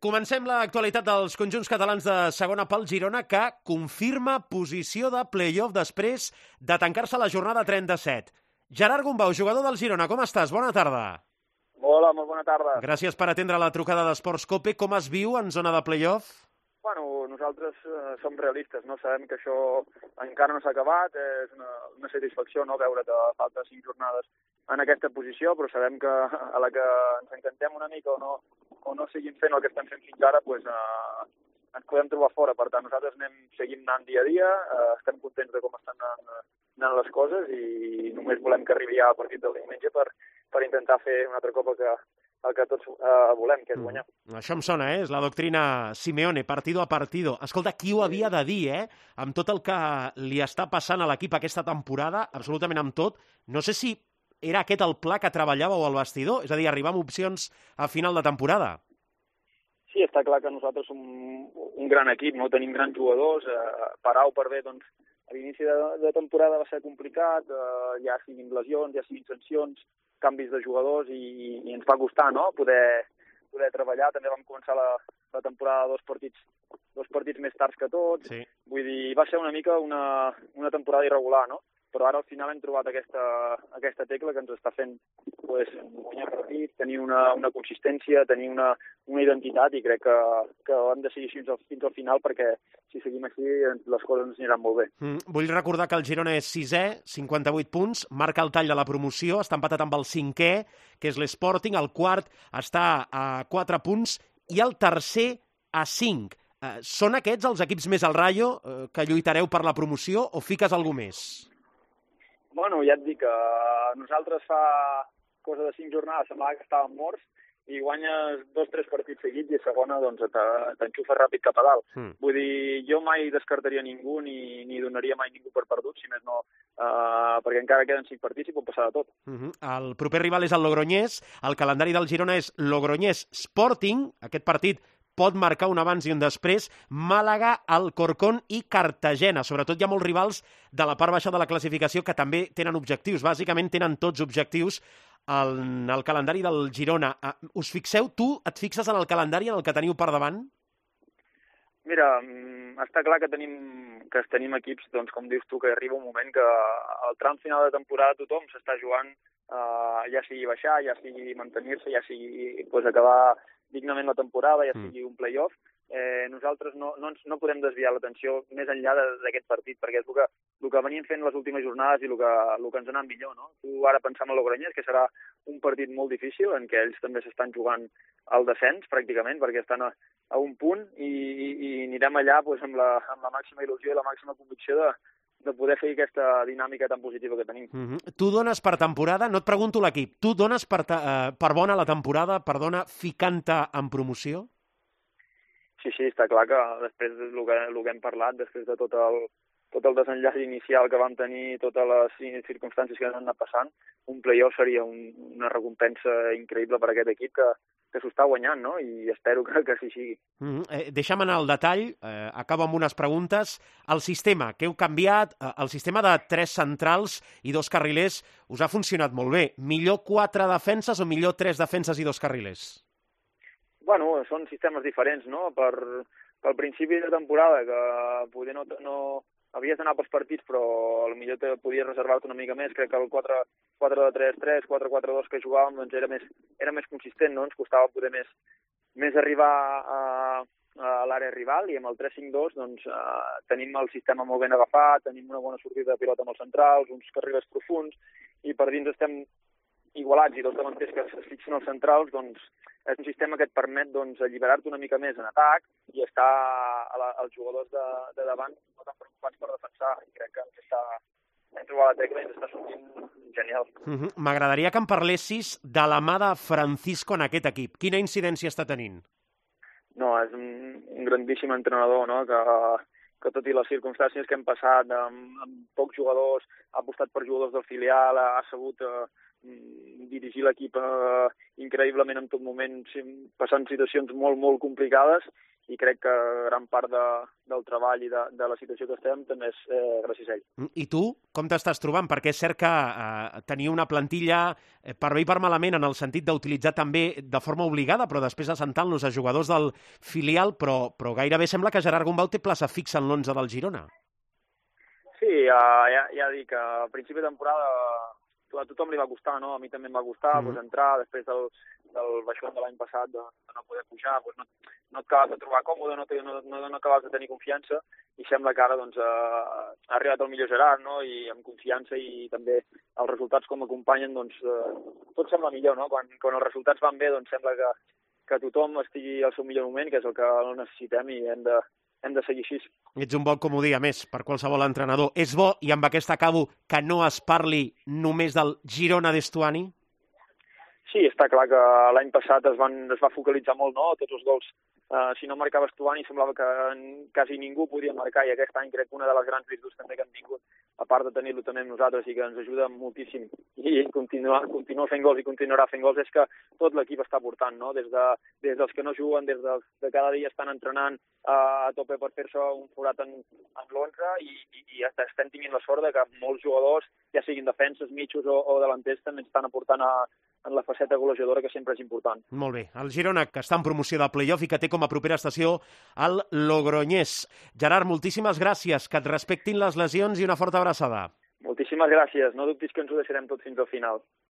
Comencem l'actualitat dels conjunts catalans de segona pel Girona, que confirma posició de play-off després de tancar-se la jornada 37. Gerard Gumbau, jugador del Girona, com estàs? Bona tarda. Hola, molt bona tarda. Gràcies per atendre la trucada d'Esports Cope. Com es viu en zona de play-off? Bueno, nosaltres som realistes, no? Sabem que això encara no s'ha acabat, és una satisfacció no veure que falta 5 jornades en aquesta posició, però sabem que a la que ens encantem una mica o no seguim fent el que estem fent fins ara, doncs, ens podem trobar fora. Per tant, nosaltres seguim anant dia a dia, estem contents de com estan anant les coses i només volem que arribi ja el partit del diumenge per intentar fer un altre cop el que tots volem, que és guanyar. Això em sona, És la doctrina Simeone, partido a partido. Escolta, qui ho havia de dir, Amb tot el que li està passant a l'equip aquesta temporada, absolutament amb tot. No sé si era aquest el pla que treballàveu al vestidor, és a dir, arribar amb opcions a final de temporada. Sí, està clar que nosaltres som un gran equip, no tenim grans jugadors, per A o per B, doncs, a l'inici de temporada va ser complicat, ja siguin lesions, ja siguin sancions, canvis de jugadors i ens va costar, no?, poder treballar. També vam començar la temporada dos partits més tards que tots. Sí. Vull dir, va ser una mica una temporada irregular, no? Però ara al final hem trobat aquesta tecla que ens està fent guanyar partits, tenir una consistència, tenir una identitat, i crec que hem de seguir fins al final, perquè si seguim així les coses ens aniran molt bé. Vull recordar que el Girona és 6è, 58 punts, marca el tall de la promoció, està empatat amb el 5è, que és l'Sporting, el quart està a 4 punts i el tercer a 5. Són aquests els equips més al Rayo que lluitareu per la promoció o fiques algú més? Bueno, ja et dic que nosaltres fa cosa de 5 jornades semblava que estàvem morts i guanyes 2-3 partits seguits i a segona doncs t'enxufes ràpid cap a dalt. Vull dir, jo mai descartaria ningú ni donaria mai ningú per perdut, si més no, perquè encara queden 5 partits i pot passar de tot. El proper rival és el Logroñés, el calendari del Girona és Logroñés Sporting, aquest partit pot marcar un abans i un després, Màlaga, Alcorcón i Cartagena. Sobretot hi ha molts rivals de la part baixa de la classificació que també tenen objectius. Bàsicament tenen tots objectius en el calendari del Girona. Us fixeu? Tu et fixes en el calendari en el que teniu per davant? Mira, està clar que tenim equips, doncs, com dius tu, que arriba un moment que al tram final de temporada tothom s'està jugant, ja sigui baixar, ja sigui mantenir-se, ja sigui acabar dignament la temporada, ja sigui un play-off. Nosaltres no podem desviar l'atenció més enllà d'aquest partit, perquè és el que venim fent les últimes jornades i el que ens ha anat millor, no? Tu ara pensam en Logroñés, que serà un partit molt difícil, en què ells també s'estan jugant al descens, pràcticament, perquè estan a un punt, i anirem allà amb la màxima il·lusió i la màxima convicció de poder fer aquesta dinàmica tan positiva que tenim. Tu dones per temporada, no et pregunto l'equip, tu dones per bona la temporada, ficant-te en promoció? Sí, està clar que després del que hem parlat, després de tot el desenllaç inicial que vam tenir, totes les circumstàncies que ens han anat passant, un play-off seria una recompensa increïble per a aquest equip que s'ho està guanyant, no? I espero que així sigui. Deixa'm anar al detall, acabo amb unes preguntes. El sistema que heu canviat, el sistema de 3 centrals i 2 carrilers, us ha funcionat molt bé. Millor 4 defenses o millor 3 defenses i 2 carrilers? Bueno, són sistemes diferents, no? Pel principi de temporada, que poder no havies d'anar pels partits, però potser podies reservar-te una mica més. Crec que el 4-2-3-3, 4-4-2 que jugàvem doncs era més consistent, no? Ens costava poder més arribar a l'àrea rival, i amb el 3-5-2 doncs, tenim el sistema molt ben agafat, tenim una bona sortida de pilota amb els centrals, uns carrils profunds, i per dins estem igualats, i dos davanters que es fixen als centrals, doncs és un sistema que et permet alliberar-te una mica més en atac i estar els jugadors de davant no tan preocupats per defensar, i crec que hem trobat la tecla i ens està sortint genial. M'agradaria que em parlessis de la mà de Francisco en aquest equip. Quina incidència està tenint? No, és un grandíssim entrenador, no?, que tot i les circumstàncies que hem passat amb pocs jugadors, ha apostat per jugadors del filial, ha sabut dirigir l'equip increïblement en tot moment, passant situacions molt, molt complicades, i crec que gran part del treball i de la situació que estem també és gràcies a ell. I tu, com t'estàs trobant? Perquè és cert que tenia una plantilla per bé i per malament en el sentit d'utilitzar també de forma obligada, però després assentant-los a jugadors del filial, però gairebé sembla que Gerard Gumbau té plaça fixa en l'11 del Girona. Sí, ja dic que a principi de temporada a tothom li va costar, no? A mi també em va costar entrar després del baixón de l'any passat de no poder pujar, no et acabes de trobar còmode, no acabes de tenir confiança i sembla que ara ha arribat el millor Gerard, no? I amb confiança i també els resultats com acompanyen, tot sembla millor, no? Quan els resultats van bé, sembla que tothom estigui al seu millor moment, que és el que necessitem i hem de seguir així. Ets un bon comodí, a més, per qualsevol entrenador. És bo, i amb aquesta acabo, que no es parli només del Girona d'Estuani? Sí, està clar que l'any passat es va focalitzar molt, no? Tots els gols. Si no marcava Estuani semblava que quasi ningú podia marcar, i aquest any crec que una de les grans virtuts també que hem tingut, a part de tenir-lo també amb nosaltres i que ens ajuda moltíssim i continua fent gols i continuarà fent gols, és que tot l'equip està portant, no? Des dels que no juguen, des dels que cada dia estan entrenant a tope per fer-se un forat en l'11 i estem tenint la sort de que molts jugadors, ja siguin defenses, mitjos o delanters, també estan aportant en la faceta golejadora, que sempre és important. Molt bé. El Girona, que està en promoció de play-off i que té com a propera estació el Logroñés. Gerard, moltíssimes gràcies, que et respectin les lesions i una forta abraçada. Moltíssimes gràcies. No dubtis que ens ho deixarem tot fins al final.